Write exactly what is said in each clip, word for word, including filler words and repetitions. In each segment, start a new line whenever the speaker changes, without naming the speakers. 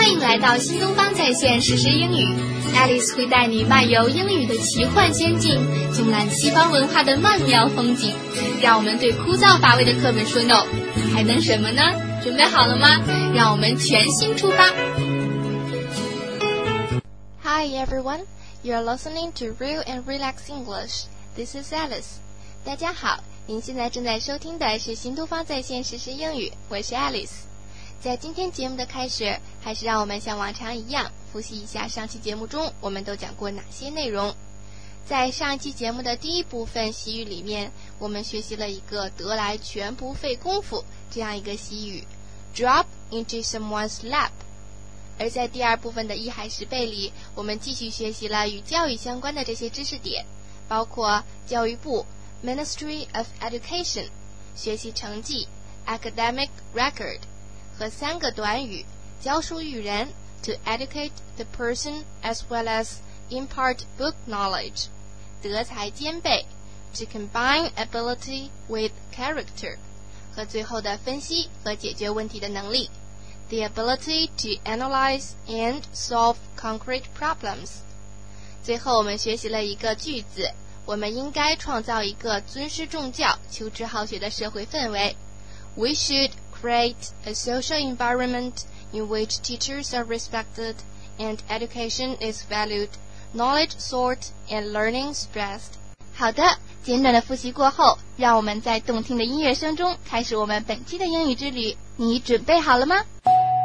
欢迎来到新东方在线实时英语 Alice 会带你漫游英语的奇幻仙境，尽览西方文化的曼妙风景，让我们对枯燥乏味的课本说 no， 还能什么呢？准备好了吗？让我们全新出发。
Hi everyone, you're listening to Real and Relax English. This is Alice. 大家好，您现在正在收听的是新东方在线实时英语，我是 Alice。在今天节目的开始，还是让我们像往常一样复习一下上期节目中我们都讲过哪些内容。在上一期节目的第一部分习语里面，我们学习了一个得来全不费功夫这样一个习语 drop into someone's lap。 而在第二部分的一海十倍里，我们继续学习了与教育相关的这些知识点，包括教育部 Ministry of Education 学习成绩 Academic Record 和三个短语教书育人 to educate the person as well as impart book knowledge 德才兼备 to combine ability with character 和最后的分析和解决问题的能力 the ability to analyze and solve concrete problems。 最后我们学习了一个句子，我们应该创造一个尊师重教求知好学的社会氛围。 We should create a social environment in which teachers are respected and education is valued, knowledge sought and learning stressed。 好的，简短的复习过后，让我们在动听的音乐声中开始我们本期的英语之旅。你准备好了吗？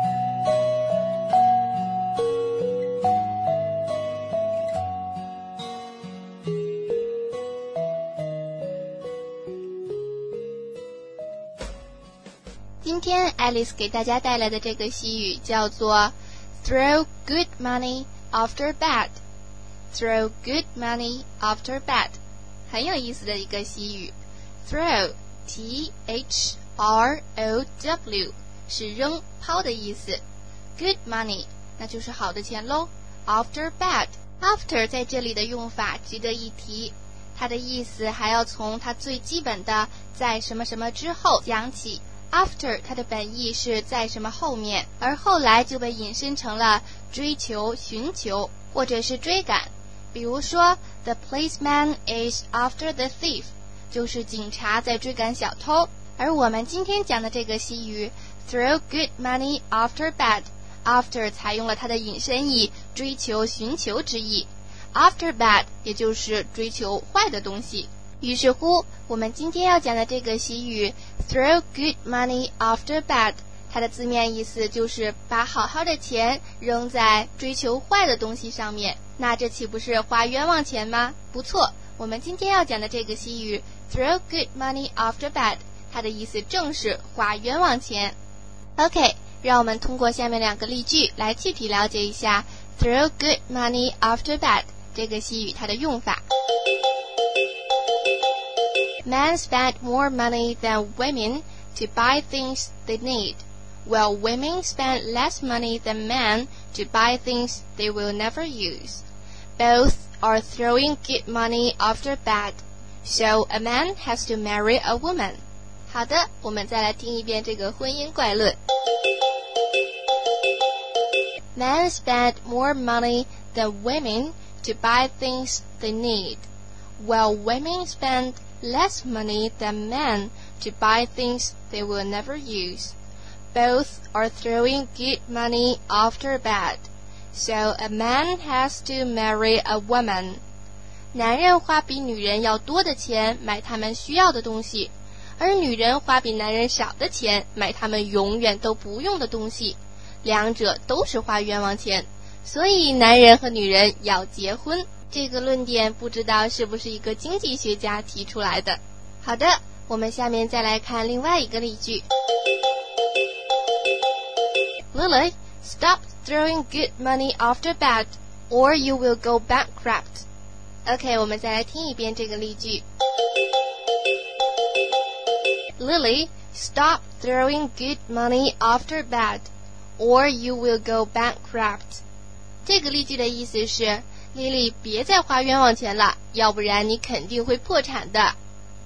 今天 Alice 给大家带来的这个习语叫做 Throw good money after bad。 Throw good money after bad 很有意思的一个习语。 Throw T H R O W 是扔抛的意思， Good money 那就是好的钱咯。 After bad After 在这里的用法值得一提，它的意思还要从它最基本的在什么什么之后讲起。After 它的本意是在什么后面，而后来就被引申成了追求、寻求或者是追赶。比如说 The policeman is after the thief 就是警察在追赶小偷。而我们今天讲的这个习语 Throw good money after bad， After 采用了它的引申义追求、寻求之意， After bad 也就是追求坏的东西。于是乎我们今天要讲的这个习语 Throw good money after bad， 它的字面意思就是把好好的钱扔在追求坏的东西上面。那这岂不是花冤枉钱吗？不错，我们今天要讲的这个习语 Throw good money after bad， 它的意思正是花冤枉钱。 OK， 让我们通过下面两个例句来具体了解一下 Throw good money after bad 这个习语它的用法。Men spend more money than women to buy things they need, while women spend less money than men to buy things they will never use. Both are throwing good money after bad, so a man has to marry a woman. 好的，我们再来听一遍这个婚姻怪论。Men spend more money than women to buy things they need, while women spend less money than men to buy things they will never use. Both are throwing good money after bad, so a man has to marry a woman. 男人花比女人要多的钱买他们需要的东西，而女人花比男人少的钱买他们永远都不用的东西，两者都是花冤枉钱，所以男人和女人要结婚。这个论点不知道是不是一个经济学家提出来的。好的，我们下面再来看另外一个例句。 Lily, stop throwing good money after bad, or you will go bankrupt. OK， 我们再来听一遍这个例句。 Lily, stop throwing good money after bad, or you will go bankrupt. 这个例句的意思是莉莉，别再花冤枉钱了，要不然你肯定会破产的。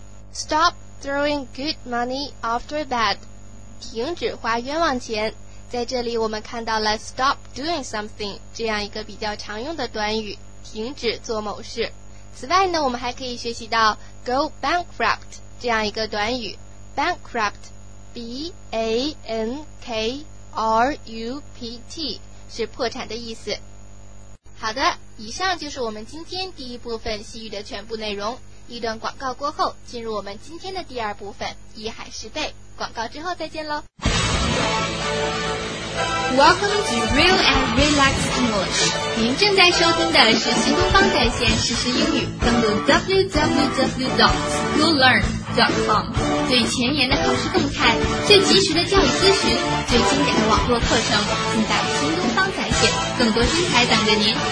Stop throwing good money after bad， 停止花冤枉钱， 在这里我们看到了 stop doing something 这样一个比较常用的短语，停止做某事。此外呢，我们还可以学习到 go bankrupt 这样一个短语。 bankrupt B A N K R U P T 是破产的意思。好的，以上就是我们今天第一部分西语的全部内容。一段广告过后，进入我们今天的第二部分一海十倍。广告之后再见喽。
Welcome to Real and Relax English。您正在收听的是新东方在线实时英语，登录 double-u double-u double-u dot school learn dot com， 最前沿的考试动态，最及时的教育咨询，最经典的网络课程，尽在新东方在线，更多精彩等着您。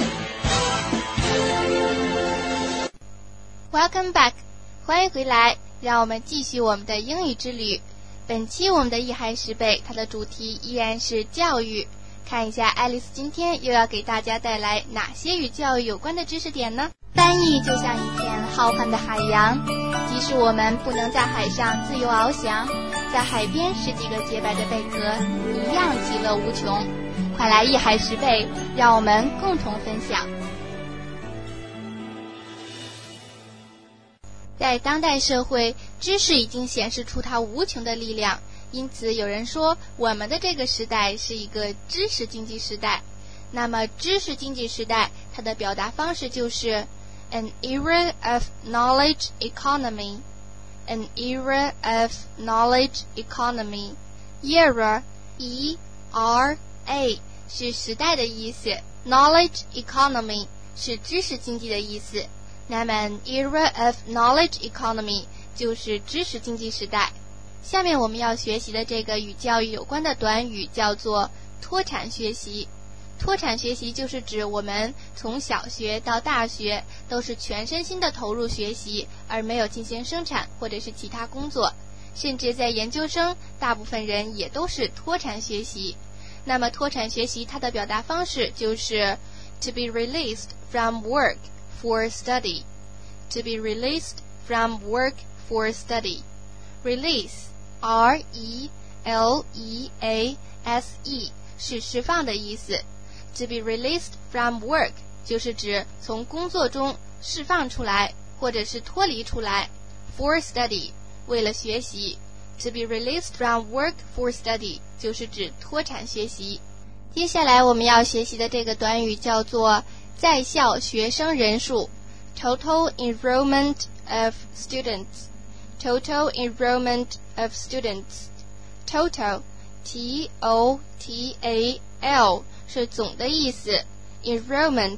Welcome back， 欢迎回来，让我们继续我们的英语之旅。本期我们的一海十倍，它的主题依然是教育。看一下爱丽丝今天又要给大家带来哪些与教育有关的知识点呢？翻译就像一片浩瀚的海洋，即使我们不能在海上自由翱翔，在海边十几个洁白的贝壳一样其乐无穷。快来一海十倍，让我们共同分享。在当代社会，知识已经显示出它无穷的力量，因此有人说我们的这个时代是一个知识经济时代。那么知识经济时代它的表达方式就是 an era of knowledge economy。 an era of knowledge economy。 era E R A 是时代的意思， knowledge economy 是知识经济的意思。那么 an era of knowledge economy 就是知识经济时代。下面我们要学习的这个与教育有关的短语叫做脱产学习。脱产学习就是指我们从小学到大学都是全身心的投入学习，而没有进行生产或者是其他工作，甚至在研究生大部分人也都是脱产学习。那么脱产学习它的表达方式就是 to be released from work for study。 to be released from work for study。 release R E L E A S E 是释放的意思。 to be released from work 就是指从工作中释放出来或者是脱离出来。 for study 为了学习。 to be released from work for study 就是指脱产学习。接下来我们要学习的这个短语叫做在校学生人数 total enrollment of students。 total enrollment of students。 total T O T A L 是总的意思， enrollment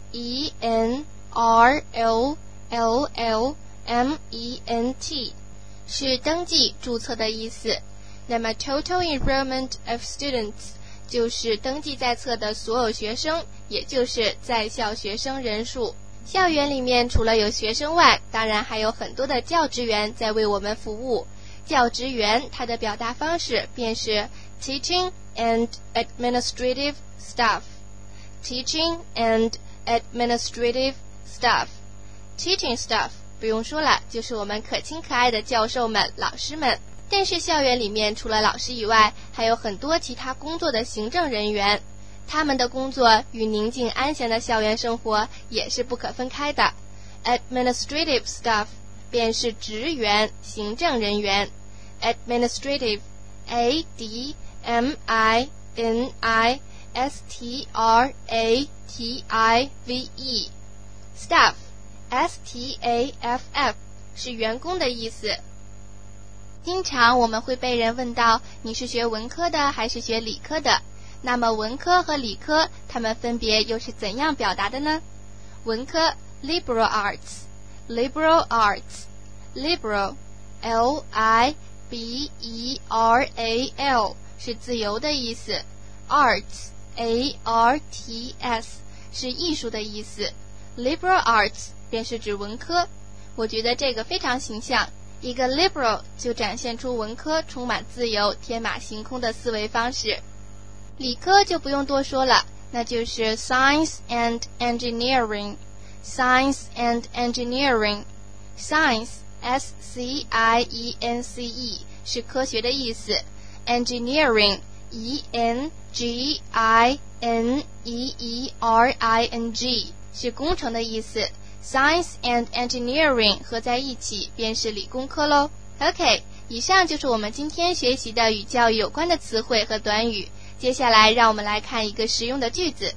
E N R O L L M E N T 是登记注册的意思。那么 total enrollment of students 就是登记在册的所有学生，也就是在校学生人数。校园里面除了有学生外，当然还有很多的教职员在为我们服务。教职员它的表达方式便是 teaching and administrative staff。 teaching and administrative staff。 teaching staff 不用说了，就是我们可亲可爱的教授们、老师们。但是校园里面除了老师以外，还有很多其他工作的行政人员，他们的工作与宁静安闲的校园生活也是不可分开的。 administrative staff 便是职员、行政人员。 administrative A D M I N I S T R A T I V E。 staff S T A F F 是员工的意思。经常我们会被人问到你是学文科的还是学理科的，那么文科和理科它们分别又是怎样表达的呢？文科 liberal arts。 liberal arts liberal L I B E R A L 是自由的意思。 arts A R T S 是艺术的意思。 liberal arts 便是指文科。我觉得这个非常形象，一个 liberal 就展现出文科充满自由、天马行空的思维方式。理科就不用多说了，那就是 science and engineering。 science and engineering。 science S C I E N C E 是科学的意思。 engineering E N G I N E E R I N G 是工程的意思， Science and Engineering 合在一起便是理工科咯。 OK， 以上就是我们今天学习的与教育有关的词汇和短语。接下来让我们来看一个实用的句子。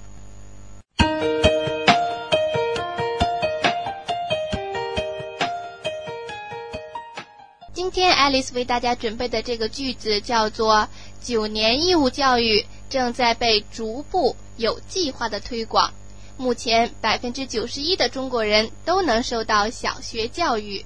今天 Alice 为大家准备的这个句子叫做九年义务教育正在被逐步有计划的推广，目前 百分之九十一 的中国人都能受到小学教育。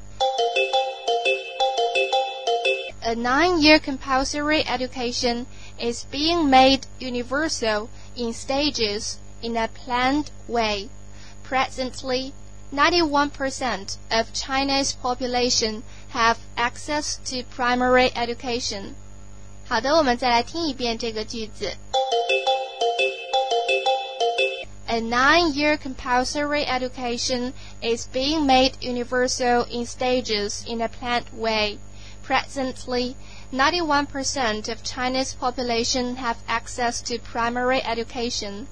A nine-year compulsory education is being made universal in stages in a planned way. Presently, ninety-one percent of China's population have access to primary education. 好的，我们再来听一遍这个句子。A nine-year compulsory education is being made universal in stages in a planned way. Presently, ninety-one percent of China's population have access to primary education.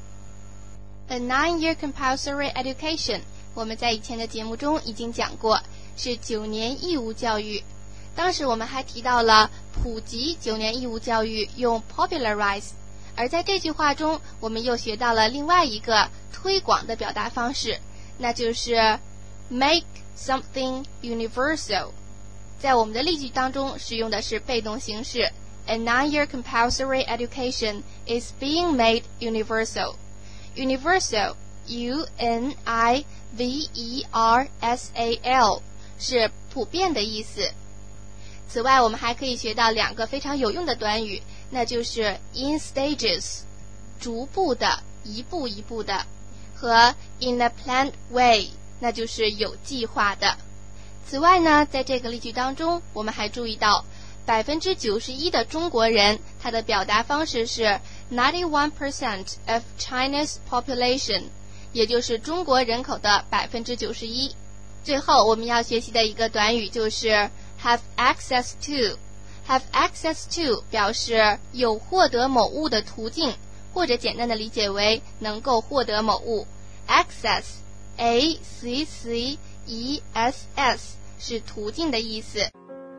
A nine-year compulsory education 我们在以前的节目中已经讲过，是九年义务教育。当时我们还提到了普及九年义务教育用 popularize， 而在这句话中我们又学到了另外一个推广的表达方式，那就是 make something universal。 在我们的例句当中使用的是被动形式， A nine-year compulsory education is being made universal. Universal U N I V E R S A L 是普遍的意思。此外我们还可以学到两个非常有用的短语，那就是 in stages 逐步的一步一步的，和 in a planned way 那就是有计划的。此外呢，在这个例句当中我们还注意到 百分之九十一 的中国人，它的表达方式是 ninety-one percent of China's population， 也就是中国人口的 百分之九十一。 最后我们要学习的一个短语就是 have access to。 have access to 表示有获得某物的途径，或者简单的理解为能够获得某物。 access A C C E S S 是途径的意思。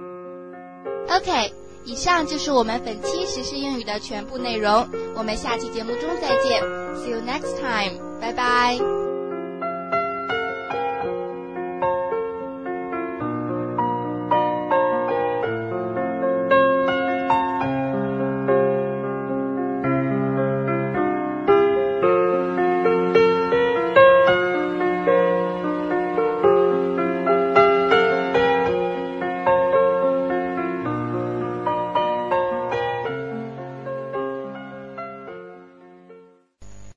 OK， 以上就是我们本期时事英语的全部内容，我们下期节目中再见。 See you next time， 拜拜。